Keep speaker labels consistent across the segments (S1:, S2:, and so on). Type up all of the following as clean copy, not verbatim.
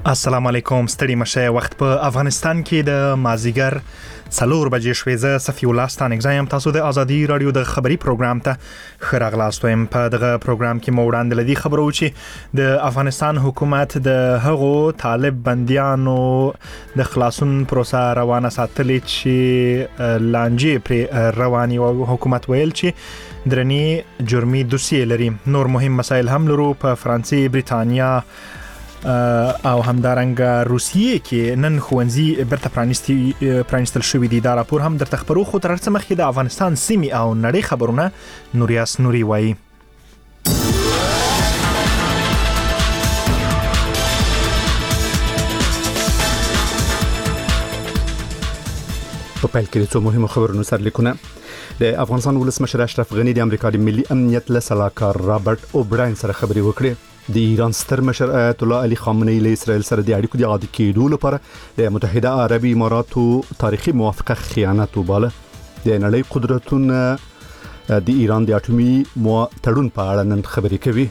S1: السلام علیکم، ستړي مشه. وخت په افغانستان کې د مازیګر 4 بجې شوې. زه صفی الله ستانګزایم. تاسو د ازادي رادیو د خبري پروګرام ته خراغلاست وایم. په دغه پروګرام کې مو وړاندې لدی خبرو چې د افغانستان حکومت د هغو طالب بنديانو د خلاصون پروسه روانه ساتلې چې لانجې پر رواني او حکومت ویل چې درنی جرمي دوسیه لري. نور مهم مسایل هم لرو. په فرانسې، بریتانیا او همدارنګه روسیې کې نن ښوونځي برته پرانیستل شوي دي. دا راپور هم درته خبرو. خو تر څه مخکې د افغانستان سیمې او نړۍ خبرونه نوریاس نوري وایي.
S2: په پیل کې څو مهمه خبرونه سرلیکونه. د افغانستان ولسمشر اشرف غنی د امریکا د ملي امنیت له سلاکار رابرټ اوبراین سره خبرې وکړې. د ایران ستر مشر آیت الله علي خامنه‌ای له اسرائیل سره د اړیکو د عادي کېدو لپاره د متحده عربي اماراتو تاریخي موافقه خیانت وباله. د نړۍ قدرتونه د ایران د اټومي تړون په اړه نن خبرې کوي.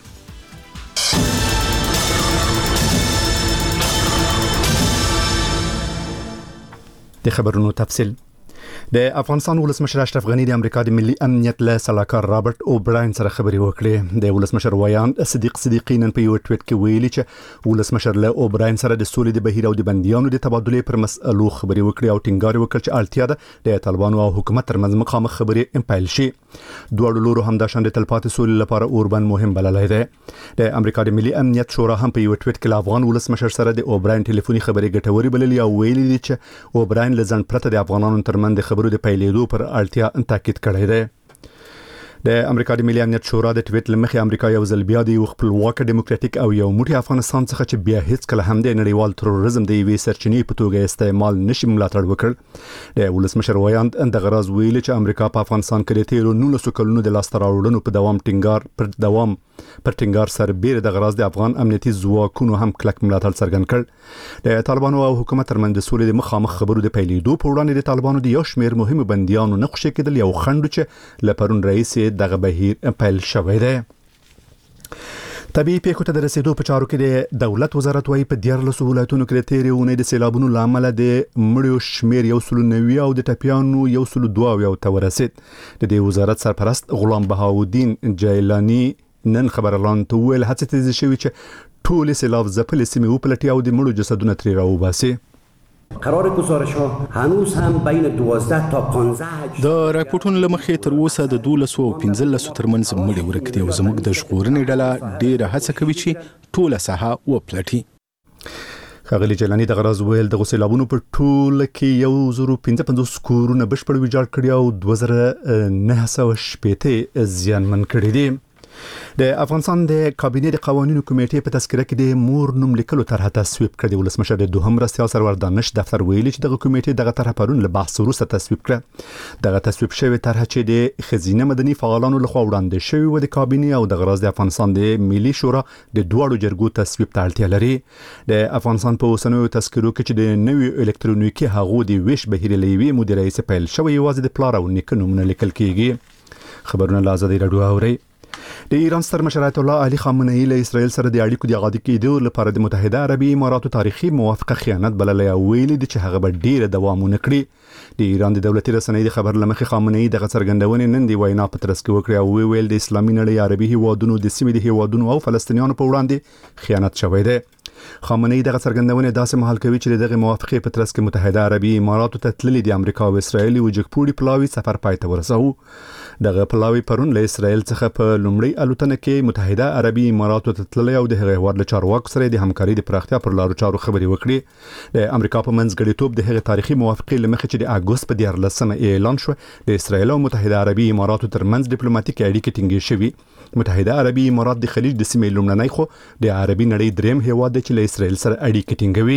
S2: د خبرونو تفصیل. د افغانستان ولسمشر اشرف غنی د امریکا د ملي امنیت له سلاکار رابرټ اوبراین سره خبرې وکړې. د ولسمشر ویان صدیق صدیقی نن په یو ټویټ کې ویلي چې ولسمشر له اوبراین سره د سولې د بهیر او د بنديانو د تبادلې پر مسئلو خبرې وکړې او ټینګار وکړ چې اړتیا ده د طالبانو او حکومت ترمنځ مخامخ خبرې پیل شي. دوه لورو هم د شاند تلپاتې سولې لپاره اوربند مهم بللی دی. د امریکا د ملي امنیت شورا هم په یو ټویټ کې له افغان ولسمشر سره د اوبراین ټلیفوني خبرې ګټوري بللې او ویلي دي چې اوبراین له ځن پرته د افغانانو ترمنځ خبرو د پیلېدو پر اړتیا تاکید کړی دی. د امریکا د ملي امنیت شورا د ټویټ لمخې امریکا یو ځل بیا د خپلواک دیموکراتیک او یو موټی افغانستان څخه چې بیا هیڅ کله هم د نړیوال تروریزم د یوې سرچینې په توګه استعمال نشي ملاتړ وکړ. د ولسمشر ویان د غراز ویل چې امریکا په افغانستان کې د تیرو 19 کلونو د لاس راوړنو په دوام پر ټینګار سربېره د غراز د افغان امنیتي ځواکونو هم کلک ملاتړ څرګند کړ. د طالبانو او حکومت ترمنځ د سولې د مخامخ خبرو د پیلېدو په وړاندې د طالبانو د یو شمېر مهمو بنديانو نه خوشي کېدل یو خنډ چې لپرون رئیس دغه بهیر پیل شوی دی. طبيعي پیښو ته د رسیدو په چارو کې د دولت وزارت وايي په 14 ولایتونو کې د تیرې اونۍ د سیلابونو لامل د مړیو شمیر 190 او د ټپیانو 102 ته ورسید. د دې وزارت سرپرست غلام بهاودین جیلانی نن خبرلان ته ویل هڅه تیزه شوې چې ټول سیلاب ځپلې سیمې وپلټي او د مړو جسدونه ترې راوباسي.
S3: قرار گزارش ها هنوز هم بین 12 تا 15
S4: د راپورټونو لمخې تر اوسه د 12 او 15 ترمنځ مړي ورک دي او زموږ د ژغورنې ډله ډیره هڅه کوي چې ټوله ساحه وپلټي.
S2: خغلی جلانی د غراز ویل د غسیلابونو په ټول کې 1055 کورونه بشپړ ویجاړ کړي او 2918 زیانمن کړي دي. د افغانستان د کابینې د قوانینو کمیټې په تذکره کې د مور نوم لیکلو طرحه تصویب کړې. ولسمشر د دوهم مرستیال سرور دانش دفتر ویلي چې دغه کمیټې دغه طرحه پرون له بحث وروسته تصویب کړه. دغه تصویب شوی طرحه چې د خزینه مدني فعالانو لخوا وړاندې شوی و د کابینې او د غراز د افغانستان د ملي شورا د دوه جرګو تصویب ته اړتیا لري. د افغانستان په اوسنیو تذکرو کې چې د نوې الکترونیکي هغو د ویش بهیر لوي مدیر رئیس پیل شوی یوازې د پلار او نیکه نومونه لیکل کیږي. خبرونه له ازادي رادیو اوري. د ایران ستر مشر آیت الله علي خامنه‌ای له اسرائیل سره د اړیکو د عادي کېدو لپاره د متحده عربي اماراتو تاریخي موافقه خیانت بللی او ویلي دي چې هغه به ډیره دوام ونه کړي. د ایران د دولتي رسنۍ د خبر لمخې خامنه‌ای دغه څرګندونې نن دی وینا په ترڅ کې وکړه او ویل د اسلامي نړۍ عربي هیوادونو د سیمې د هیوادونو او فلسطینیانو په وړاندې خیانت شوی دی. خامنه‌ای دغه څرګندونې داسې مهال کوي چې دغه موافقه په ترڅ کې متحده عربي اماراتو ته تللي د امریکا او اسرائیل وجګپوړي پلاوي سفر پای ته ورساو. دغه پلاوي پرون له اسرائیل څخه په لومړی الوتنه کې متحده عربي اماراتو ته تللی او د هغه هیواد له چارواکو سره د همکاري د پراختیا پر لارو چارو خبرې وکړي. د امریکا په منځګړیتوب د هغه تاریخي موافقه لمخې چې د اګوست په 14 اعلان شو د اسرائیل او متحده عربي اماراتو ترمنځ ډیپلوماټیک اړیکې ټینګې شوې. متحده عربي امارات د خلیج د سیمې لومړنی خو د عربي نړۍ دریم هیواد دی چې له اسرائیل سره اړیکې ټینګوي.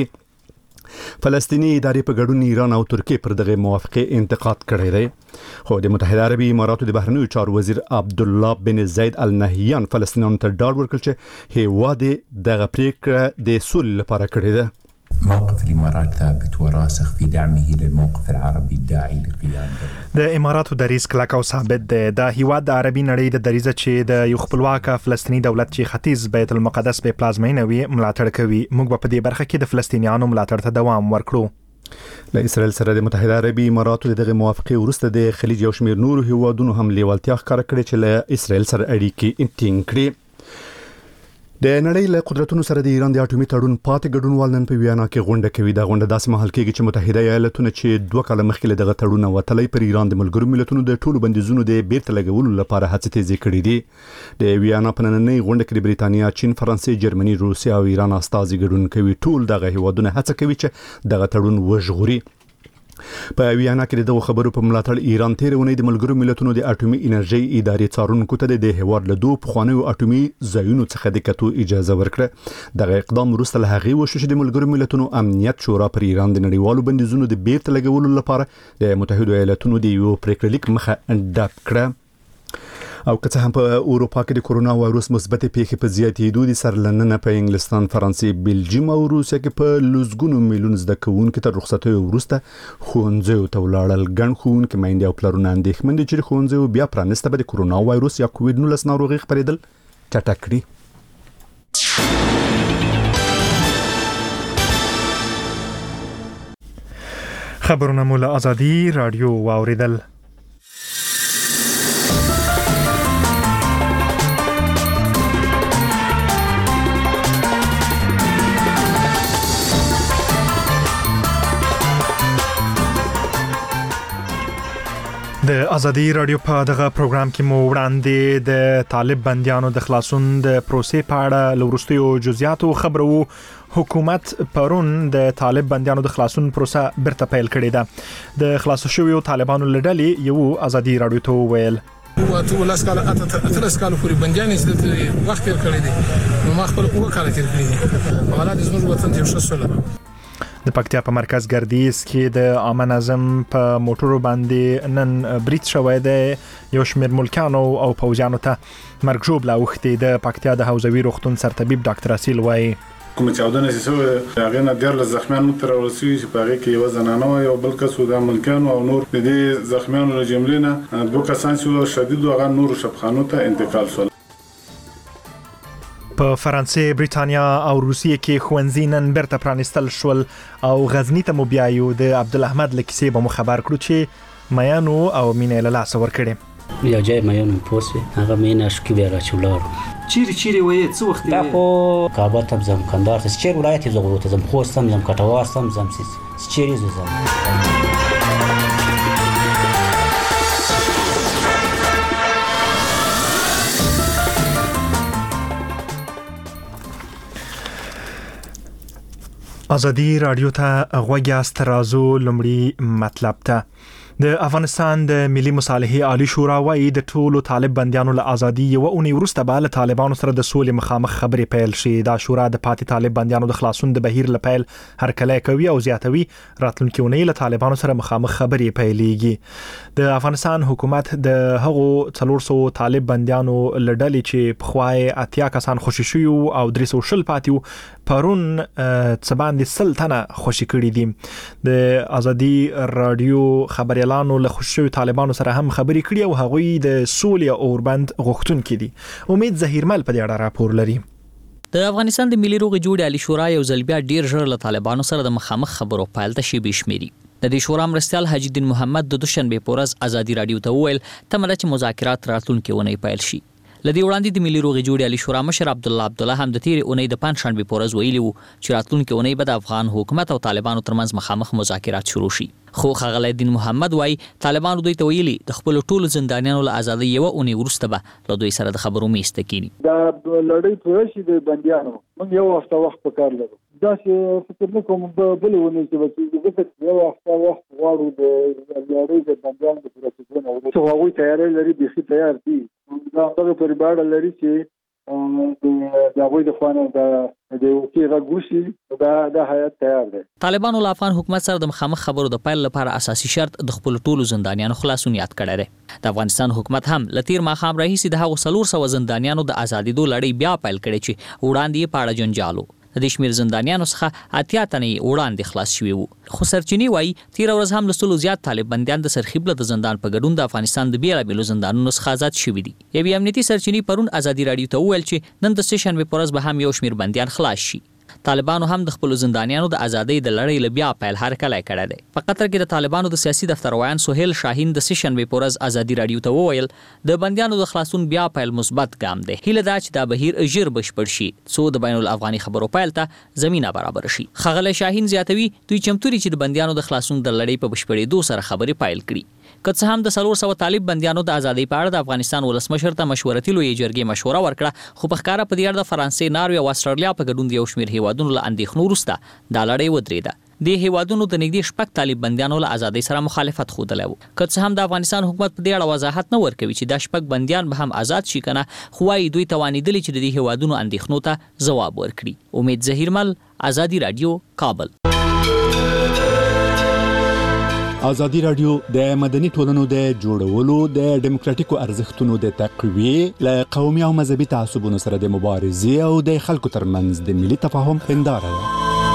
S2: فلسطینی ادارې په ګډون ایران او ترکیه پر دغه موافقه انتقاد کړی دی. خو د متحده عربي اماراتو د بهرنیو چارو وزیر عبد الله بن زید ال نهیان فلسطینیانو ته ډاډ ورکړ چې هیواد دغه پریکړه د سولې لپاره کړې ده.
S5: موقف الإمارات ثابت وراسخ في دعمه للموقف العربي الداعي لقيام
S1: د اماراتو دریځ کلک او ثابت دی. د هیواد د عربي نړۍ د دریځ چې د یو خپلواک فلسطینی دولت چې ختیځ بیت المقدس به پلازمینه وي ملاتړ کوي. موږ په دې برخه کې د فلسطینیانو ملاتړ ته دوام ورکړو.
S2: له اسرائیل سره د متحده عربي اماراتو دغه موافقه وروسته د خلیج یو شمېر نور هیوادونو هم لیوالتیا ښکاره کړې چې له اسرائیل سره اړیکې ټینګ کړي. د نړۍ له قدرتونو سره د ایران د اټومي تړون پاتې ګډونوال نن په ویانا کې غونډه کوي. دا غونډه داسې مهال کېږي چې متحده ایالاتونه چې 2 کال مخکې له دغه تړون وتلی پر ایران د ملګرو ملتونو د ټولو بندیزونو د بیرته لګولو لپاره هڅې تیزې کړې دي. د ویانا په نننۍ غونډه کې د بریتانیا، چین، فرانسې، جرمني، روسیا او ایران استازي ګډون کوي. ټول دغه هیوادونه هڅه کوي چې دغه تړون وژغوري. په ویانا کې دغه خبرو په ملاتړ ایران تیرونی د ملګرو ملتونو د اټومي انرژي ادارې څارونکو ته د هیواد له 2 پخوانیو اټومي ځایونو څخه د کتو اجازه ورکړه. دغه اقدام وروسته له هغې وشو چې د ملګرو ملتونو امنیت شورا پر ایران د نړیوالو بندیزونو د بیرته لګولو لپاره د متحده ایالاتونو د یو پریکړلیک مخه ډب کړه. او که څه هم په اروپا کې د کورونا وایروس مثبت پیښې په زیاتېدو دي، سرلننه په انګلستان، فرانسې، بلجیم او روسیا کې په لسګونو میلیون زده کوونکو تر رخصتیو وروسته ښوونځیو ته ولاړل. ګڼ ښوونکي میندې او پلرونه اندېښمن دي چې ښوونځیو بیا پرانیسته به د کورونا وایروس یا کووډ-19 ناروغي خپرېدل چټک کړي.
S1: خبرونه مو له آزادي رادیو واوریدل. د ازادي رادیو په دغه پروګرام کې مو وړاندې د طالب بنديانو د خلاصون د پروسې په اړه لورستیو جزئیاتو خبرو. حکومت پرون د طالب بنديانو د خلاصون پروسه برته پیل کړې ده. د خلاص شویو طالبانو لړلې یو ازادي رادیو ته ویل
S6: هو ټول اتلس کال پورې بنديان چې وخت تیر کړی دی، نو ما خپل اوه کال تیر کړی دي. حالات زموږ وطن ته ښه سول.
S1: د پکتیا په مرکز ګردیز کې د عامه نظم په موټرو باندې نن بریټ شوی دی. یو شمېر ملکانو او پوځیانو ته مرګ ژوبله اوښتې. د پکتیا د حوزوي روغتون سرطبیب ډاکټر اصیل وایي
S7: کوم چاودنه چې سوی هغه نه ډېر زخمیان تر ورسوي چې په هغه کې یو زنانه او یو بل کس د ملکانو او نور د دې زخمیانو له جملې نه 2 کسان چې شدید او هغه نور شفخانو ته انتقال شول.
S1: په فرانسې، بریتانیا او روسیې کې ښوونځي نن برته پرانیستل شول او غزنی ته مو بیایو. د عبدالاحمد له کیسې به مو خبر کړو چې میانو او مینې له لاسه ورکړې.
S8: یو ځای میانو پوسې هغه مینه شکې بیا راچولار
S9: چیرې وایې څه وخت
S8: دا خو کابل ته ځم، کندهار ته، چیرې ولایت یې زغرو ته ځم، خوست هم ځم، کټوار هم ځم، چیرې ځم.
S1: ازادي رادیو ته غوږ یاست. رازو لومړی مطلب ته د افغانستان د ملي مصالحې عالی شورا وايي د ټولو طالب بنديانو له ازادي یو اونۍ وروسته به له طالبانو سره د سولې مخامخ خبرې پیل شي. دا شورا د پاتې طالب بنديانو د خلاصون د بهیر لپاره هرکلی کوي او زیاتوي راتلونکي اونۍ له طالبانو سره مخامخ خبرې پیلېږي. د افغانستان حکومت د هغو 400 طالب بنديانو لړلې چې په خوای 80 کسان خوشي شوي او 300 پاتیو پرون څباندې 100 تنه خوشي کړي دي. د ازادي رادیو خبري اعلانو له خوشوي طالبانو سره هم خبرې کړي او هغوی د سولې اوربند غوښتونکي دي. امید ظهیرمل په دې اړه راپور لري.
S10: د افغانستان د ملي روغې جوړې عالی شورا یو ځل بیا ډیر ژر له طالبانو سره د مخامخ خبرو پیل ته شی بشمیري. د دې شورا مرستیال حاجی الدین محمد د دوشنبه پورز ازادي رادیو ته ویل تمره چې مذاکرات راتلونکي ونې پیل شي. لدی وړاندې د ملي روغې جوړې عالی شورا مشر عبدالله هم د تیر اونۍ د پنځشنبه پورز ویلی وو چې راتلونکي اونۍ به د افغان حکومت او طالبانو ترمنځ مخامخ مذاکرات شروع شي. خو خغل الدین محمد وای طالبانو دوی ته ویلي د خپل ټولو زندانیانو له ازادۍ یو اونۍ وروسته به له دوی سره د خبرو میسته کینی.
S11: دا لړۍ پوره شي د بنديانو موږ یو هفته وخت پکار لرو. دا چې فکر نکوم بل ونی چې وکړي یو هفته وخت غواړو د لړۍ د بنديانو د پوره کېدو او څو هغوی تیاری لري بيخي تیار دي. دا هغه پرباړه لري چې د هغوی د خوانه د وکي غوشي دا حیات تیار دی.
S10: طالبانو له افغان حکومت سره د مخامخ خبرو د پیل لپاره اساسي شرط د خپل ټولو زندانیانو خلاصون یاد کړی دی. د افغانستان حکومت هم لتیر ماخام راهیسي د هغو 400 زندانیانو د ازادۍ دوه لړۍ بیا پیل کړي چې وړاندې په اړه جنجالو. د شمیر زندانیانو څخه 80 تنې وړاندې خلاص شوي وو. خو سرچینې وایي تیر ورځ هم لسلو زیات طالب بندیان د سرخیبله د زندان په ګډون د افغانستان د بیلابیلو زندانونو څخه آزاد شوي دي. یوې امنیتي سرچینې پرون ازادي راډیو ته وویل چې نن د سشنبې په ورځ به هم یو شمیر بندیان خلاص شي. طالبانو هم د خپل زندانیانو د ازادۍ د لړۍ له بیا پیل هرکلی کړی دی. په قطر کې د طالبانو د سیاسي دفتر ویان سهیل شاهین د سشنبې په ورځ ازادي راډیو ته وویل د بندیانو د خلاصون بیا پیل مثبت ګام دی. هیله ده چې دا بهیر ژر بشپړ شي څو د بین الافغاني خبرو پیل ته زمینه برابر شي. ښاغلی شاهین زیاتوي دوی چمتو دي چې د بندیانو د خلاصون د لړۍ په بشپړېدو سره خبرې پیل کړي. که څه هم د 400 طالب بندیانو د ازادۍ په اړه د افغانستان ولسمشر ته مشورتي لویې جرګې مشوره ورکړه، خو په ښکاره په دې اړه د فرانسې، ناروې او استرالیا په ګډون د یو شمېر هیوادونو له اندېښنو وروسته دا لړۍ ودرېده. د هیوادونو د نږدې 6 طالب بندیانو له ازادۍ سره مخالفت ښودلی و. که څه هم د افغانستان حکومت په دې اړه وضاحت نه ورکوي چې دا 6 بندیان به هم آزاد شي کنه، خو وايي دوی توانېدلي چې د دې هیوادونو اندېښنو ته ځواب ورکړي. امید ظهیرمل، ازادي راډیو، کابل.
S2: ازادي راډیو د مدني ټولنو د جوړولو د ډیموکراتیکو ارزښتونو د تقویې له قومي او مذهبي تعصبونو سره د مبارزې او د خلکو ترمنځ د ملي تفاهم هنداره ده.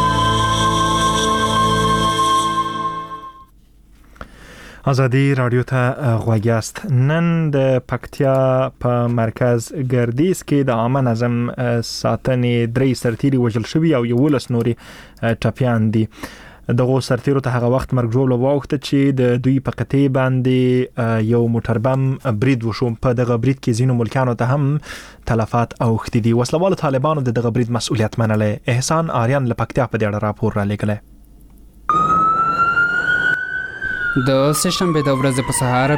S1: ازادي راډیو ته غوږ یاست. نن د پکتیا په مرکز ګردیز کې د عامه نظم ساتنې 3 سرتیري وژل شوي او 11 نوري ټپیان دي. دغه سرتیرو ته هغه وخت مرګ ژوبله واوښته چې د دوی په قطعې باندې یو موټر بم برید وشو. په دغه برید کې ځینو ملکیانو ته هم تلفات اوښتي دي. وسلوالو طالبانو د دغه برید مسؤلیت منلی. احسان آریان له پکتیا په دې اړه راپور را لېږلی.
S12: د سهشنبې د ورځې په سهار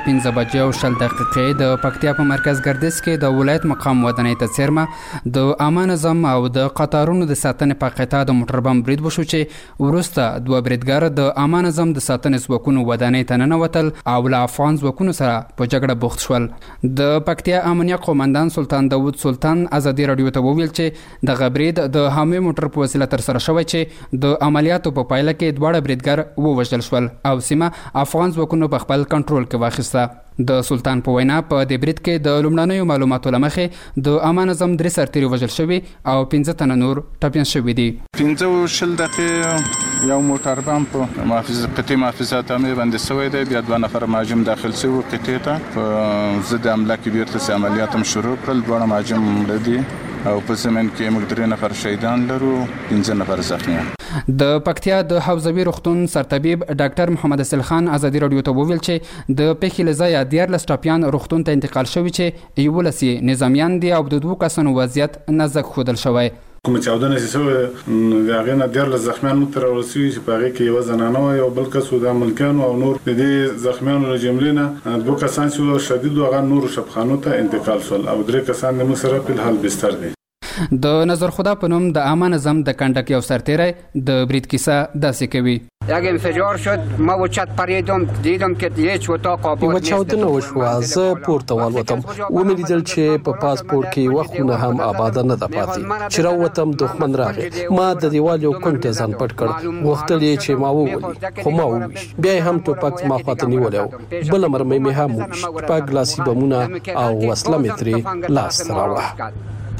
S12: 5:20 د پکتیا په مرکز ګردیز کې د ولایت مقام ودانۍ ته څیرمه د عامه نظم او د قطارونو د ساتنې په قطعه د موټر بم برید وشو چې وروسته 2 بریدګر د عامه نظم د ساتنې ځواکونو ودانۍ ته ننوتل او له افغان ځواکونو سره په جګړه بوخت شول. د پکتیا امنیه قومندان سلطان داود سلطان ازادي راډیو ته وویل چې د غبرید د حامي موټر په وسیله تر سره شوی چې د عملیاتو په پایله کې 2 بریدګر ووژل شول او سیمه افغان ځواکونو په خپل کنټرول کې واخیسته. د سلطان په وینا په دې برید کې د لومړنیو معلوماتو له مخې د عامه نظم 3 سرتیري وژل شوي او 15 تنه نور ټپیان شوي دي.
S4: 15 دقیقې یو موټر بم په قطعې محافظات امنیه باندې شوی دی. بیا 2 نفر مهاجم داخل شوي قطعې ته په ضد حمله کې بیرته عملیات هم شروع کړل. 2 مهاجم مړه دي او په زمين کې موږ 3 نفر شهیدان لرو، 15 نفر زخمیان.
S12: د پکتیا د حوزوي روغتون سرطبیب ډاکټر محمد اسل خان ازادي راډیو ته وویل چې د پیښې له ځایه 14 ټپیان روغتون ته انتقال شوي چې 11 نظامیان دي او د 2 کسانو وضعیت نازک ښودل شوی.
S7: کوم چې اودنه سیسو د هغه نه ډېر زخمیان متر ورسوي چې په هغه کې یو زنانه او بل کس د ملکانو او نور د دې زخمیانو له جملې نه 2 کسان چې شدید او نور شفخانو ته انتقال شول او 3 کسان د مسره په حال بستر دي.
S12: د نظر خدا په نوم د عامه نظم د کندک یو سرتیری د برید کیسه داسې کوي.
S13: یک انفجار شد، ما و چت پریدم، دیدم که هیچ اتاق آباد نیست.
S14: چاودنه وشوه، زه پورته والوتم، ومې لیدل چې په پاسپورت کې یوه خونه هم آباده نه ده پاتې. چې راووتم دښمن راغی، ما د دیوال یو کونج ته ځان پټ کړ، غوښتل یې چې ما وولي، خو ما وویش. بیا یې هم ټوپک ما خواته نیولی و، بله مرمۍ مې هم وویش. ټوپک، لاسي بمونه او وسله مې ترې لاسته راوړه.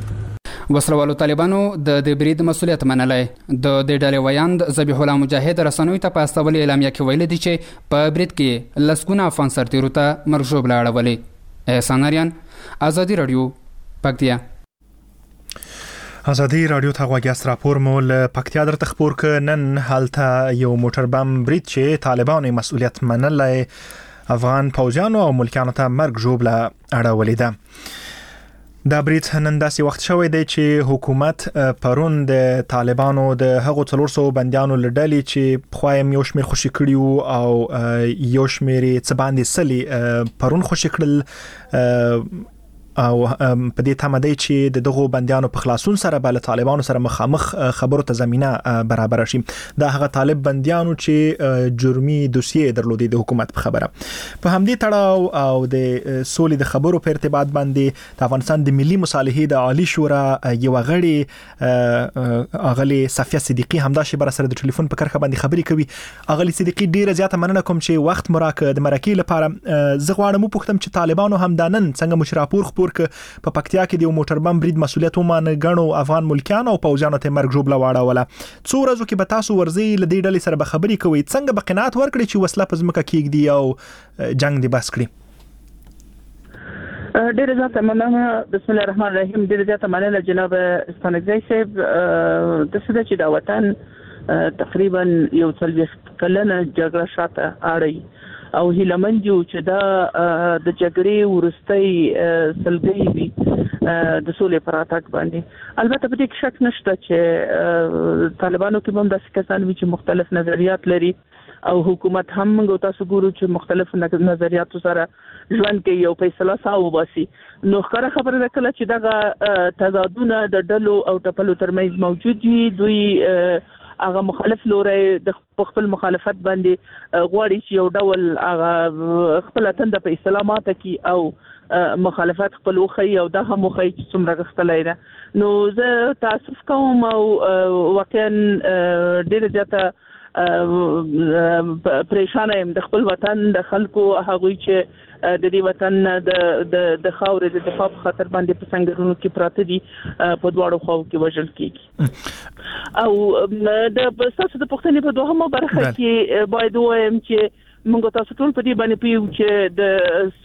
S12: وسلوالو طالبانو د دې برید مسؤلیت منلی. د دې ډلې ویاند ذبیح الله مجاهد رسنیو ته په استولې اعلامیه کې ویلي دي چې په برید کې لسګونه افغان سرتیرو ته مرګ ژوبله اړولې. احسان آریان، ازادي راډیو، پکتیا.
S1: ازادي راډیو ته غوږ یاست. راپور مو له پکتیا درته خپور ک. نن هلته یو موټر بم برید چې طالبانو مسؤلیت منلی افغان پوځیانو او ملکیانو ته مرګ ژوبله اړولې ده. دا برید نن داسې وخت شوی دی چې حکومت پرون د طالبانو د هغو 400 بندیانو له ډلې چې پخوا یې یو شمېر خوشي کړي وو او یو شمېر یې څه باندې سلي پرون خوشي کړل او په دې تمه دی چې دغه بندیانو په خلاصون سره بل طالبانو سره مخامخ خبرو ته زمينه برابر شي. دا هغه طالب بندیانو چې جرمي دوسیې درلودي د حکومت په خبره. په همدې تړاو او د سولې د خبرو په ارتباط باندې د افغانستان د ملي مصالحې د عالی شورا یو غړي اغلی صفیه صدیقی همدا شی بر سره د ټلیفون په کرخه باندې خبري کوي. اغلی صدیقی ډیره زیاته مننه کوم چې وخت مراکه د مرکې لپاره. زه غواړم پوښتم چې طالبانو هم دانن څنګه مشراپور راپور ک په پکتیا کې د موټر بم برید مسولیت ومانه غنو افغان ملکیانو او پوځانو ته مرګ جوړه واړوله. څو ورځې کې به تاسو ورځي لدې ډلې سره به خبري کوي څنګه به قناعت ورکړي چې وسله په ځمکه کېږدي او جنگ دی بس کړي.
S15: ډېر زیات مننه. بسم الله الرحمن الرحیم. ډېر زیات مننه جناب ستانګزی صاحب. د څه چې دا وطن تقریبا یو 40 کلنه جګړه شاته اړي او هیلمند یو چې دا د جګړې ورستۍ سلګي وي د سولې پر اتاک باندې. البته په دې کې شک نشته چې طالبانو کې هم داسې کسان وي چې مختلف نظریات لري او حکومت هم موږ تاسو ګورو چې مختلف نظریاتو سره ژوند کوي او فیصله ساو باسي. نو ښکاره خبره ده کله چې دغه تضادونه د ډلو او ټپلو ترمنځ موجود وي دوی هغه مخالف لوري د خپل مخالفت باندې غواړي چې یو ډول هغه خپل تند په اسلامات کې او مخالفت خپل وخی او دا هم وخی چې څومره غختلای ده. نو زه تاسف کوم او واقعا ډېر زیاته پریشان یم د خپل وطن د خلکو هغه چې د دې وطن د خاورې د دفاع په خاطر باندې په څنګهونو کې پراته دي په دواړو خواو کې وژل کیږي. او د تاسو د پښتنې په دوهمه برخه کې باید وایم چې موږ تاسو ټول په دې باندې پیو چې د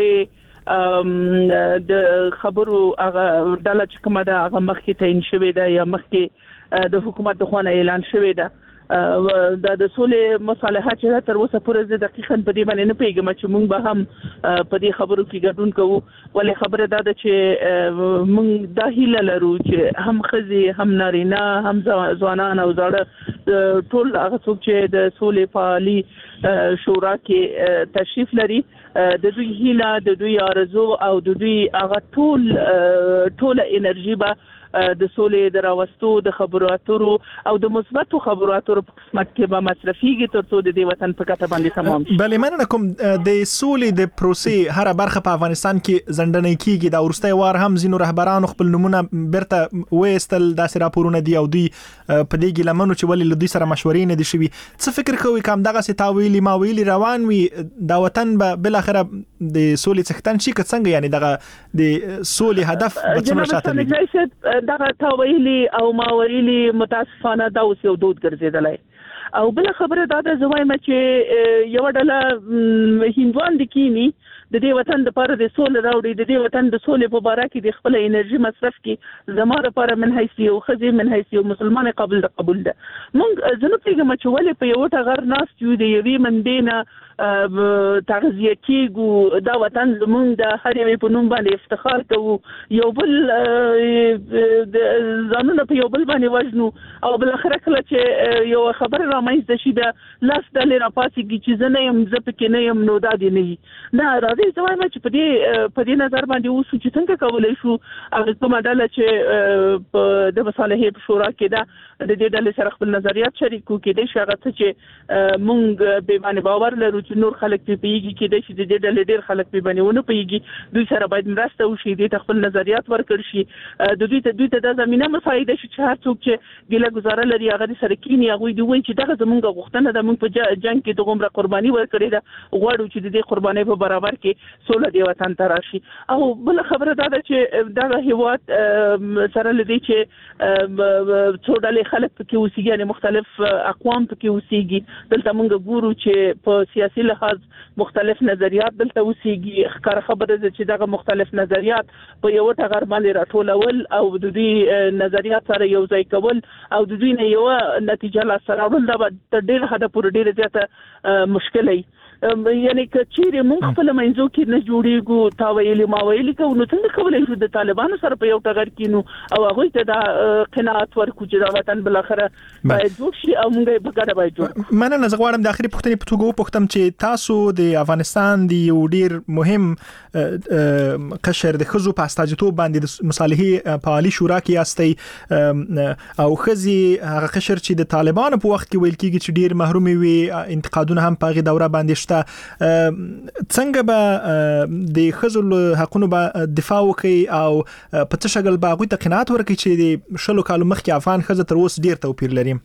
S15: سولې د خبرو هغه ډله چې کومه ده هغه مخکې تعین شوې ده یا مخکې د حکومت د خوا نه اعلان شوې ده. د سولې مصالحه چې تر اوسه پورې دقیقاً په دې باندې نه پیګم چې موږ به هم په دې خبرو کې ګډون کوو. ولې خبره ده چې موږ دا هیله لرو چې هم ښځې هم نارینه هم ځوانان او زاړه ټول هغه څوک چې د سولې فعالي شورا کې تشریف لري د دوی هیله د دوی آرزو او د دوی هغه ټول انرژي به د سولې د راوستو د خبرو اترو او د مثبتو خبرو اترو په قسمت کې به مصرفيږي ترڅو د دې وطن په ګټه باندې تمام شي.
S1: بلې مننه کوم د سولې د پروسې هر برخه په افغانستان کې زندنې کیږي دا ورستۍ وار هم زینو رهبرانو خپل نمونه برته وېستل داسې راپورونه دی او دوی په دې کې لمنو چې ولې لدی سره مشورې نه دي شوي. څه فکر کوي کوم دغه ستاویلی ما ویلي روان وي دا وطن به بل اخره د سولې څښتن شي که څنګه یعنی دغه د سولې هدف به څومره شاته
S15: دغه تاویلی او ماویلی متاسفانه دا اوس یو دود ګرځیدلی او بل خبره دا ده زوایم چې یو ډله هندوان د کینی د دې وطن د لپاره د سولې راوړي د دې وطن د سولې په باره کې د خپل انرژي مصرف کې زموږ لپاره من حیث یو خزي من حیث یو مسلمان قبول ده مونږ زنه پیګم چې ولې په یو ټغر ناس یو د یوې منبینه تغذیه کیږو دا وطن زمونږ د هر یوې په نوم باندې افتخار کوو یو بل ځانونه په یو بل باندې وژنو او بل اخر کله چې یو خبر رامنځته شي د لاس د لري پاسيږي چې زنه يم زپ کې نه يم نو دا دی نه راځي زما چې په دې نظر باندې اوس چې څنګه کولای شو هغه کومه ډله چې د مصالحې شورا کې دا د دې ډلې سره خپل نظریات شریکو کې د شغه چې مونږ به باندې باور لرو چې نور خلک په پیږي کې د دې ډلې ډېر خلک په باندې ونه پیږي دوی سره باید مرسته وشي د خپل نظریات ورکړ شي د دوی ته د زمينه مساعده شي چې هر څوک چې ګله گزاره لري هغه سره کینی هغه دی وایي چې دغه زمونږ غوښتنه ده مونږ په جنگ کې دغه عمر قرباني ورکړې ده غواړو چې د دې قرباني په برابر کې سوله دی وطن ته راشي او بل خبره ده چې دغه هیواد سره لدی چې څو ډلې خلک په کې اوسېږي یعنی مختلف اقوام په کې اوسېږي دلته مونږ ګورو چې په سیاسي لحاظ مختلف نظریات دلته اوسېږي ښکار خبره ده چې دغه مختلف نظریات په یو ټغر باندې راټولول او د دې نظریات سره یو ځای کول او د دوی نه یو نتیجه لا سره ول دا ډېر هدا پر ډېر زیاته مشکل یعنی کچېره مونږ خپل منځو کې نه جوړیږو تا ویلي ما ویلي کو نو څنګه کولای شو د طالبانو سره په یو ټغر کې نو او هغه ته دا قناعت ورکو چې دا وطن بل اخره باید جوړ شي او مونږ په ګډه باید جوړ
S1: مننه زه غواړم د اخري پوښتنې په توګه وپوښتم چې تاسو د افغانستان دی یو ډیر مهم قشر د خزو په استاجتوب باندې د مصالحې فعالي شورا کې یاستئ او خزي هغه قشر چې د طالبانو په وخت کې ویل کېږي چې ډیر محرومي وي انتقادونه هم په غي دوره باندې څنګه به د خزل حقونو به دفاع وکي او په څه شکل به غوي ته قناعت ورکړي چې د شلو کالو مخکې افغان خزه تر اوسه ډیر توپیر لري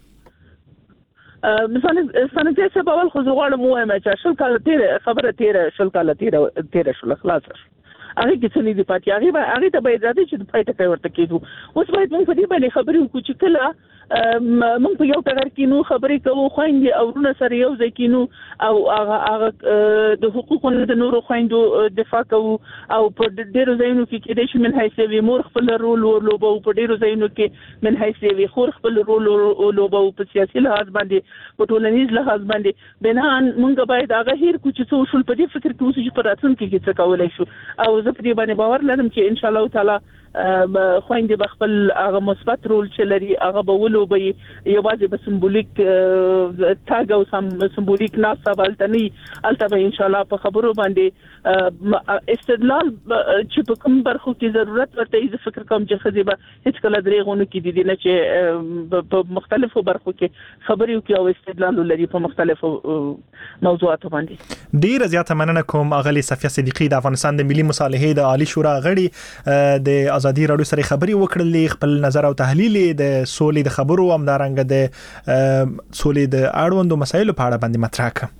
S15: مثلا سنتي سبا ول خو غواړم وایم چې شل کال تیر خبره تیر شل کال تیر شل خلاص هغه کې څه نه دی پاتې هغه ته باید راځي چې د پای ټکی ورته کېدو. اوس باید موږ په دې باندې خبرې وکړو چې کله موږ په یو ټغر کې نو خبرې کوو خويندې او ورونه سره یو ځای کې نو او هغه د حقوقو د نورو خويندو دفاع کوو او په ډېرو ځایونو کې کېدای شي من حیث وي مور خپل رول ولوبو په ډېرو ځایونو کې من حیث وي خور خپل رول ولوبو په سیاسي لحاظ باندې په ټولنیز لحاظ باندې بنان موږ باید هغه هیر کو چې څو شول په دې فکر کې اوسې چې په راتلونکي کې څه کولای شو او زه په دې باندې باور لرم چې ان شاء الله تعالی خويندې به خپل هغه مثبت رول چې لري هغه به ولوبي یوازې به سمبولیک تاګ او سمبولیک ناسا بالتنی البته به ان شاء الله په خبرو باندې استدلال چې په کوم برخو کې ضرورت ورته یې فکر کوم چې خزيبه هیڅ کله درېغونه کې دي نه چې په مختلفو برخو کې خبرې کوي او استدلال لري په مختلفو موضوعاتو باندې.
S1: ډیر زیاته مننه کوم اغلی صفیه صدیقی د افغانستان د ملي مصالحې د عالی شورا غړي د ازادي رادیو سره خبري وکړلې خپل نظر او تحلیل د سولې د خبرو او همدارنګه د سولې د اړوندو مسایلو په اړه باندې مطرح کړ.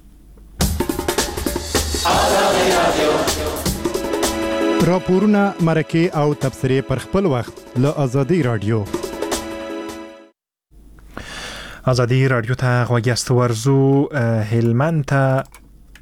S16: راپورونه مرکه او تبصرې پر خپل وخت له ازادي رادیو.
S1: ازادي رادیو ته غوږیاست ورزو هلمند ته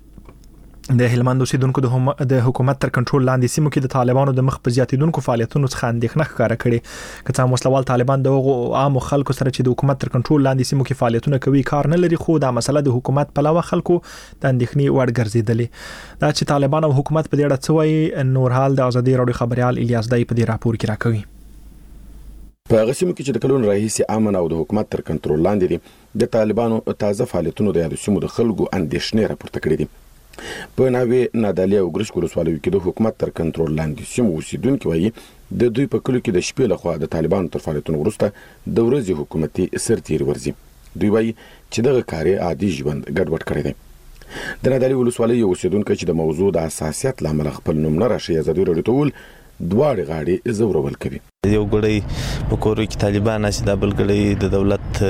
S1: د هلمند اوسیدونکو د حکومت تر کنټرول لاندې سیمو کې د طالبانو د مخ په زیاتیدونکو فعالیتونو څخه اندېښنه ښکاره کړې که څه مسلوال طالبان د عام خلکو سره چې د حکومت تر کنټرول لاندې سیمو کې فعالیتونه کوي کار نه لري خو دا مسله د حکومت په لور خلکو د اندېښنې وړ ګرځیدلې دا چې طالبان او حکومت په دې اړه څه وایي نور حال د ازادي رادیو خبريال الیاس دای په دې راپور کې راکوي.
S17: په غسیمو کې چې د کلون رئیس امن او د حکومت تر کنټرول لاندې دي د طالبانو تازه فعالیتونو د یادو سیمو د خلکو اندېښنې راپورته کړې دي. په ناوې نادالیا او ګرش کولسوالۍ کې د حکومت تر کنټرول لاندې سیمو اوسیدونکو وایي د دوی په کلو کې د شپې لخوا د طالبانو تر فعالیتونو وروسته د ورځې حکومتي سرتیر ورزي. دوی وایي چې دغه کار عادي ژوند ګډوډ کړی دی. د نادالیا ولسوالۍ اوسیدونکو چې د موضوع د حساسیت لامل خپل نوم نه راشي ازادي رادیو ته ول دواړه غاړي زورول کوي.
S18: یو ګړی په کورو کې طالبان نشي د بل ګړی د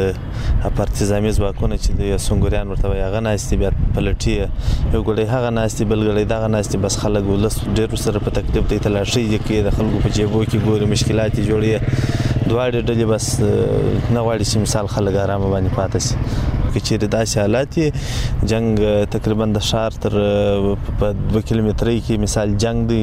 S18: دولت پارتیزامي ځواکونه چې د سنگوریان ورته هغه ناشتي بیا پلټي یو ګړی هغه ناشتي بل ګړی دغه ناشتي بس خلک ولس ډېر سره په تکلیف دی تلاشي کې د خلکو په جيبو کې ګوري مشکلات جوړي دواړه ډلې بس نه غواړي چې مثال خلک آرام باندې پاتې شي چې داسې حالات جنگ تقریبا د شهر تر په 2 کیلومترۍ کې مثال جنگ دی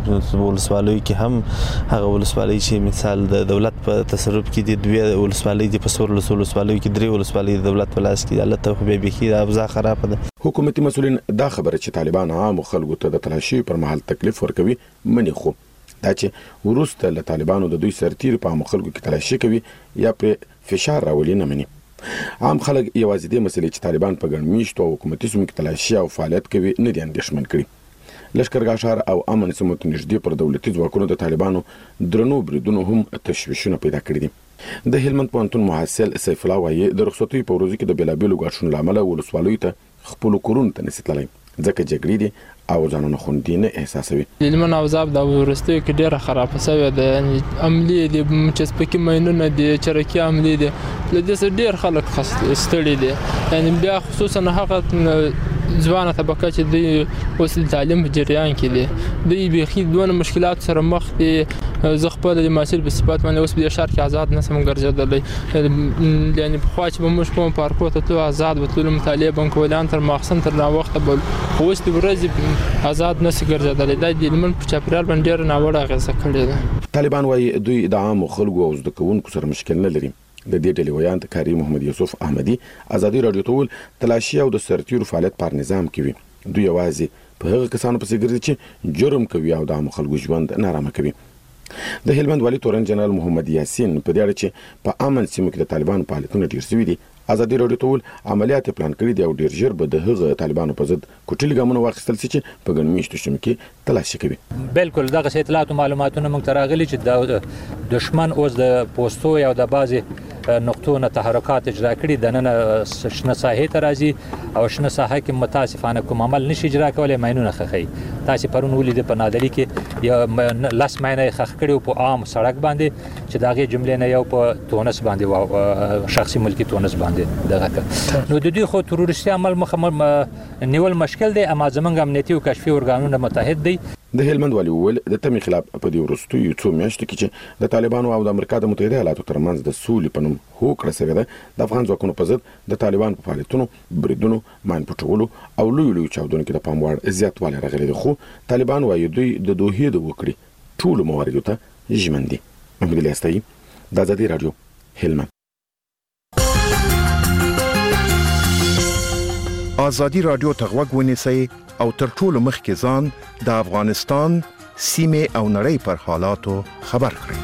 S18: ولسوالۍ کې هم هغه ولسوالۍ چې مثال د دولت په تصرف کې دي دوی ولسوالۍ د پسور ولسوالۍ کې درې ولسوالۍ د دولت په لاس کې حالت خو به بيخي ابزا خراب ده.
S17: حکومتي مسؤلین دا خبره چې طالبان عام خلکو ته د تلاشي پر مهال تکلیف ورکوي منی خو دا چې ورسته له طالبانو د دوی سرتیر په عام خلکو کې تلاشي کوي یا پر فشار راولي نه مني. عام خلک یوازې د مسلې چې طالبان په ګڼ میشتو حکومتي سیمو کې تلاشي او فعالیت کوي نه دي اندېښمن کړي. لشکرګاه ښار او امن سیمو ته نږدې پر دولتي ځواکونو د طالبانو درنو بریدونو هم تشویشونه پیدا کړي دي. د هلمند پوهنتون محصل سیف الله وایي د رخصتۍ په ورځو کې د بیلابیلو ګاښونو لامل ولسوالیو ته خپل کورونو ته نسي تللی ځکه جګړې دي او ځانونه خوندي نه احساسوي.
S19: هلمند اوضاع د ورستیو کې ډیره خراب شوې ده عملی دي چې سپکې ماینونه دي چرکی عملی دي د دې ډیر خلک ستړي دي یعنی بیا خصوصا هغه ځوانه طبقه چې د وسیل تعلیم په جریان کې دي د بيخي دونه مشکلات سره مخ دي زه خپل د ماسل په صفات باندې اوس په شهر کې آزاد نسم ګرځېدل یعنی په خوا چې موږ کوم پارکو ته ته آزاد وتلو مطالعه بنکولان تر ماخصن تر نا وخت بل اوس د ورځې آزاد نس ګرځېدل د هلمند په چاپیریال باندې ډېر ناوړه اغېزه کړې ده.
S17: طالبان وایي دوی د عام خلکو او زده کوونکو سره مشکل نه لري. د دې ډلې ویان کاری محمد یوسف احمدی ازادي رادیو ته ول تلاشي او د سرتیر فعالیت پر نظام کوي. دوی یوازې په هغه کسانو پسې ګرځي چې جرم کوي او د عام خلکو ژوند نارامه کوي. د هلمند والي تورن جنرال محمد یاسین په دې اړه چې په امن سیمو کې د طالبان فعالیتونه ډیر شوي دي ازادي رادیو ته ول عملیات پلان کړی دی او ډیر ژر به د هغه طالبانو په ضد کوټل ګامونه واخیستل شي چې په ګڼ میشتو سیمو کې تلاشي کوي.
S20: بالکل دغه اطلاعات او معلوماتونه موږ تراغلي چې د دشمن اوس د پوسټو یا د بازي نقطونه تحرکات اجرا کړي د نن شنه ساحه ته راځي او شنه ساحه کې متاسفانه کوم عمل نشي اجرا کولای ماینونه خخي تاسو پرون ولید په نادلی کې یا لاس ماینه خخ کړي په عام سړک باندې چې داغه جملې نه یو په تونس باندې او شخصي ملکی تونس باندې دغه نو د دې خو تروریستي عمل مخ نیول مشکل دی اما زمونږ امنیتي او کشفي ارګانونه متحد دي.
S17: د هلمند والي وویل د تمې خلاف په دې وروستیو څو میاشتو کې چې د طالبانو او د امریکا د متحده ایالاتو ترمنځ د سولې په نوم هوکړه شوې ده د افغان ځواکونو په ضد د طالبان په فعالیتونو بریدونو ماین پټولو او لوی چاودنو کې د پام وړ زیاتوالی راغلی دی، خو طالبان وایي دوی د دوحې د وکړې ټولو مواردو ته ژمن دي. محمد علي استایي، د ازادي رادیو، هلمند.
S21: ازادي رادیو ته غوږ ونیسئ او تر ټولو مخکې ځان د افغانستان سیمې او نړۍ پر حالاتو خبر کړئ.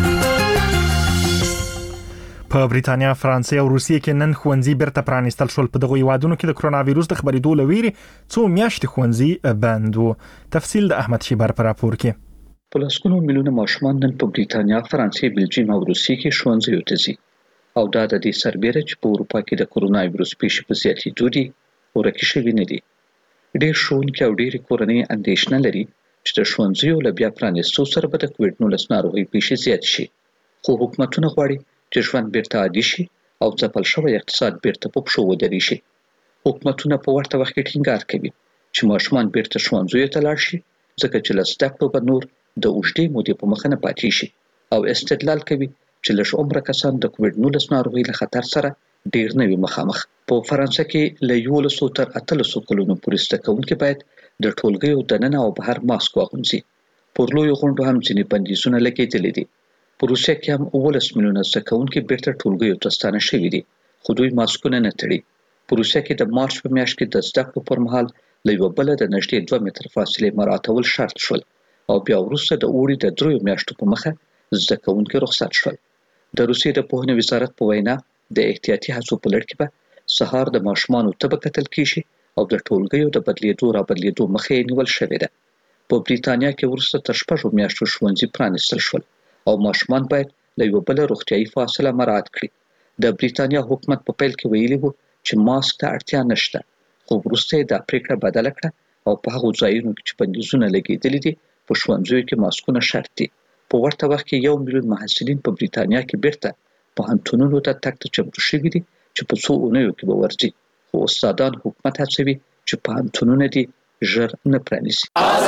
S1: په بریتانیا، فرانسې او روسیې کې نن ښوونځي بیرته پرانیستل شول. په دغو هیوادونو کې د کرونا وایروس د خپرېدو له ویرې څو میاشتې ښوونځي بند وو. تفصیل د احمد شیبر په راپور کې.
S22: په لسګونو میلیونه ماشومان نن په بریتانیا، فرانسې، بلجیم او روسیې کې ښوونځیو ته ځي او دا د دې سربېره چې په اروپا کې د کرونا وایروس پیښې په زیاتېدو دي ورکې شوي نه دي. ډېر ښوونکي او ډېرې کورنۍ اندېښنه لري چې د ښوونځیو له بیا پرانیستو سره به د کووډ-19 ناروغۍ پیښې زیاتې شي، خو حکومتونه غواړي چې ژوند بیرته عادي شي او ځپل شوی اقتصاد بیرته په پښو ودرېږي. حکومتونه په ورته وخت کې ټینګار کوي چې ماشومان بیرته ښوونځیو ته لاړ شي، ځکه چې له زده کړو به نور د اوږدې مودې په مخه نه پاتې شي، او استدلال کوي چې لږ عمره کسان د کووډ-19 ناروغۍ له خطر سره ډېر نه وي مخامخ. په فرانسه کې له 1100 تر 800 کلونو پورې زده کوونکي باید د ټولګیو دننه او بهر ماسک واغوندي. پر لویو غونډو هم ځینې بندیزونه لګېدلي دي. په روسیه کې هم 18 میلیونه زده کوونکي بیرته ټولګیو ته ستانه شوي دي، خو دوی ماسکونه نه تړي. په روسیه کې د مارچ په میاشت کې د زده کړو پر مهال له یوه بله د نږدې 2 متر فاصلې مراعاتول شرط شول، او بیا وروسته د اوړي د 3 میاشتو په مخه زده کوونکي رخصت شول. د روسیې د پوهنې وزارت په وینا د احتیاطي هڅو په لړ کې به سهار د ماشومانو ته به کتل کېږي او د ټولګیو د بدلیدو را بدلیدو مخه یې نیول شوې ده. په بریتانیا کې وروسته تر 6 میاشتو ښوونځي پرانیستل شول او ماشومان باید له یوه بله روغتیایي فاصله مراعات کړي. د بریتانیا حکومت په پیل کې ویلي وو چې ماسک ته اړتیا نشته، خو وروسته یې دا پریکړه بدله کړه او په هغو ځایونو کې چې بندیزونه لګېدلي دي په ښوونځیو کې ماسکونه شرط دي. په ورته وخت کې 1 میلیون محصلین په بریتانیا کې بیرته پوهنتونونو ته تګ ته چمتو شوي دي چې په څو اونیو کې به ورځي، خو استادان حکومت هڅوي چې پوهنتونونه دې ژر نه پرانیسي.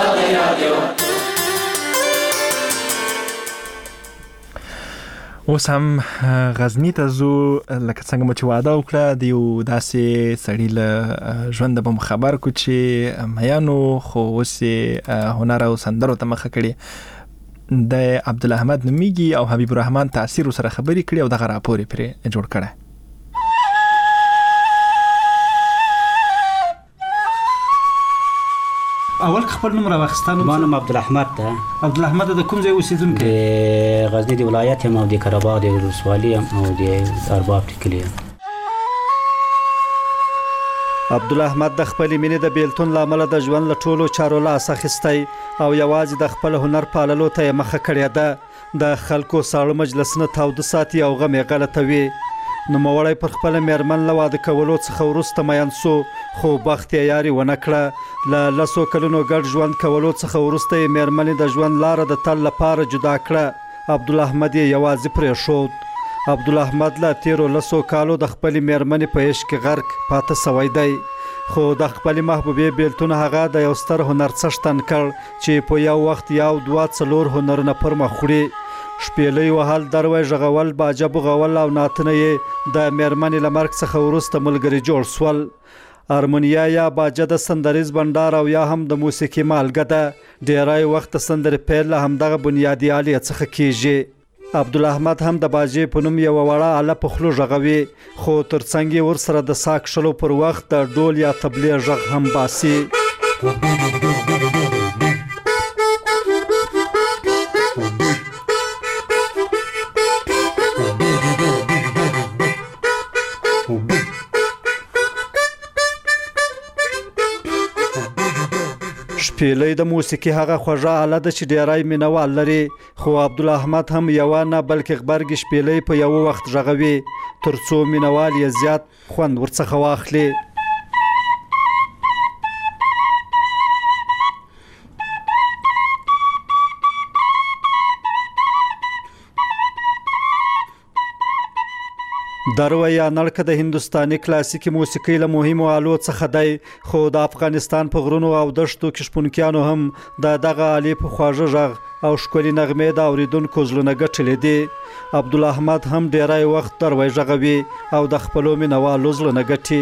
S1: اوس هم غزنی ته ځو. لکه څنګه مو چې واده وکړه د یو داسې سړي له ژونده به مو خبر کړو چې میانو خو اوس هنر او سندرو ته مخه کړي. د عبدالاحمد نومیږي او حبیب الرحمن تاثیر سره خبرې کړي او دغه راپور یې پرې جوړ کړی.
S23: اول خپل نوم راوخستانو.
S8: ما نوم عبدالاحمد ده.
S23: عبدالاحمد د کوم ځای اوسیدونکی؟
S8: د غزنی د ولایت یم او د قره‌باغ د ولسوالۍ یم او د ارباب ټکلي یم.
S23: عبدالاحمد د خپل مینې د بیلتون لامل د ژوند له ټولو چارو لاس اخیستی او یوازې د خپل هنر پاللو ته مخه کړې ده. د خلکو ساړه مجلسونه تاوده ساتي او غم یې غلطوي. نوموړی پر خپل میرمن له واده کولو څخه وروسته میان سو، خو بخت یې یاري ونه کړه. له 10 کلونو ګډ ژوند کولو څخه وروسته یې میرمنې د ژوند لاره د تل لپاره جدا کړه. عبدالاحمد یې یوازې پرېښود. عبدالاحمد له تیرو 10 کالو د خپل میرمنې په عشق غرق پاته سوی دی، خو د خپل محبوبې بیلتون هغه د یو ستر هنر څښتن کړ چې په یو وخت یو 2-4 هنرونه پر مخ وړي. شپېلۍ وهل، دروي ژغول، باجه بغول او ناتنه یې د میرمنې له مرګ څخه وروسته ملګري جوړ سول. ارمونیا یا باجه د سندریز بندار او یا هم د موسیقي مالګه ده. ډیری وخت د سندرې پیل له همدغه بنیادي آلې څخه کیږي. عبدالاحمد هم د باجې په نوم یوه وړه آله په خولو غږوي، خو ترڅنګ یې ورسره د ساک شلو پر وخت د ډول یا طبلې غږ هم باسي. شپېلۍ د موسیقي هغه خوږه آله ده چې ډیری مینوال لري، خو عبدالاحمد هم یوه نه بلکې غبرګې شپېلۍ په یوه وخت غږوي تر څو مینوال یې زیات خوند ورڅخه واخلي. درو یا نړکه د هندستاني کلاسیکي موسیقۍ له مهمو آلو څخه دی، خو د افغانستان په غرونو او دښتو کې شپونکیانو هم دغه آلې په خواږه غږ او ښکلي نغمې د اوریدونکو زړونه ګټلې دي. عبدالاحمد هم ډیری وخت دروي غږوي او د خپلو مینوالو زړونه ګټي.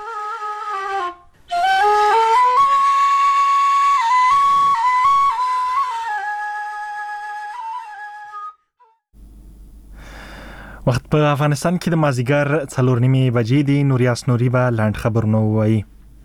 S1: وخت په افغانستان کې د مازیګر 4:30 بجې دي. نوریاس نوري به لاند خبرونه وایي.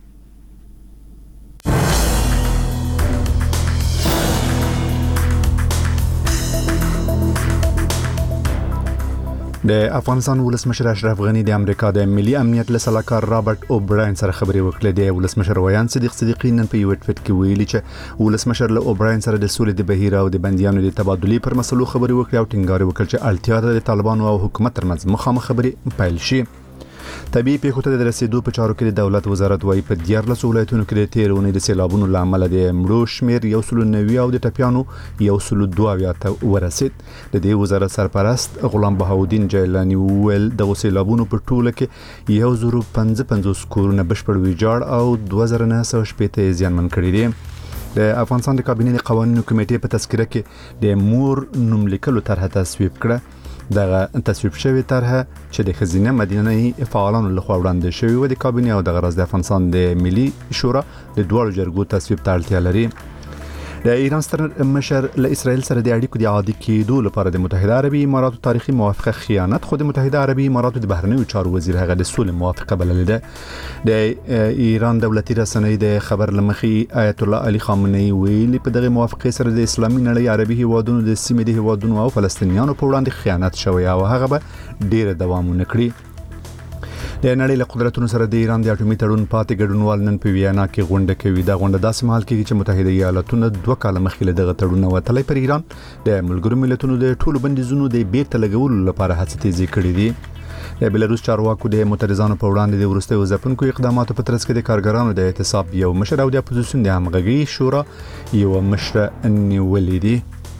S2: د افغانستان ولسمشر اشرف غنی د امریکا د ملي امنیت له سلاکار رابرټ اوبراین سره خبرې وکړې. د ولسمشر ویان صدیقی نن په یو ټویټ کې ویلي چې ولسمشر له اوبراین سره د سولې د بهیر او د بنديانو د تبادلې پر مسلو خبرې وکړې او ټینګار وکړ چې اړتیا ده د طالبانو او حکومت ترمنځ مخامخ خبرې پیل شي. طبيعي پیښو ته د رسیدو په چارو کې د دولت وزارت وايي په 14 ولایتونو کې د تیرونې د سیلابونو لامل د مړو شمیر 190 او د ټپيانو 122 ته ورسید. د دې وزارت سرپرست غلام بهاودین جیلانی ویل د سیلابونو په ټوله کې 1055 کورونه بشپړ ویجاړ او 2980 زیانمن کړي دي. د افغانستان د کابینې د قوانینو کمیټې په تذکره کې د مور نوم لیکلو طرحه تصویب کړه. دغه تصویب شوی طرحه چې د خزینه مدینه فعالانو لخوا وړاندې شوی و د کابینې او د غرض د افغانستان د ملي شورا د دوه جرګو تصویب ته اړتیا لري. د ایران ستر مشر له اسرائیل سره د اړیکو د عادي کېدو لپاره د متحده عربي اماراتو تاریخي موافقه خیانت، خو د متحده عربي اماراتو د بهرنیو چارو وزیر هغه د سولې موافقه بللې ده. د ایران دولتي رسنۍ د خبر لمخې آیت الله علي خامنه‌ای ویلي په دغه موافقه سره د اسلامي نړۍ عربي هیوادونو د سیمې د هیوادونو او فلسطینیانو په وړاندې خیانت شوی او هغه به ډیر دوام ونکړي. د نړۍ له قدرتونو سره د ایران د اټومي تړون پاتې ګډونوال نن په ویانا کې غونډه کوي. دا غونډه داسې مهال کې چې متحده ایالاتونه 2 کال مخکې له دغه تړون وتلی پر ایران د ملګرو ملتونو د ټولو بندیزونو د بیرته لګولو لپاره هڅې تیزې کړې دي. د بلاروس چارواکو د معترضانو په وړاندې د وروستیو ځپونکو اقداماتو په ترڅ کې د کارګرانو د اعتصاب یو مشر او د اپوزیسیون د همغږي شورا یو مشر نیولې دي.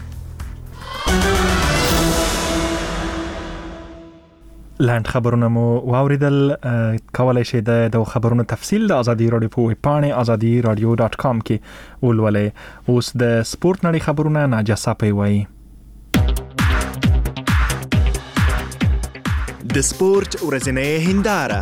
S1: لاند خبرونه مو واوریدل. کولای شئ د خبرونو تفصیل د ازادي رادیو په ویب پاڼه azadiradio.com کې ولولئ. اوس د سپورت نړۍ خبرونه ناجا صاحب وایي.
S3: د سپورت ورځنۍ هنداره.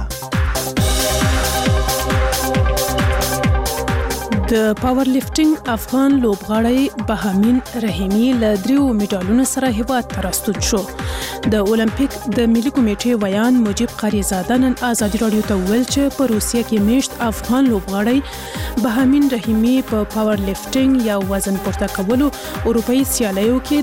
S5: د پاور لیفټینګ افغان لوبغاړی بهامین رحیمی له 3 میډالونو سره هیواد ته راستون شو. د اولمپیک د ملي کمیټې ویان مجيب قریزاده نن ازادي رادیو ته ویل چې په روسیه کې میشت افغان لوبغاړی بهامین رحیمی په پاور لیفټینګ یا وزن پورته کولو اروپאי سیالیو کې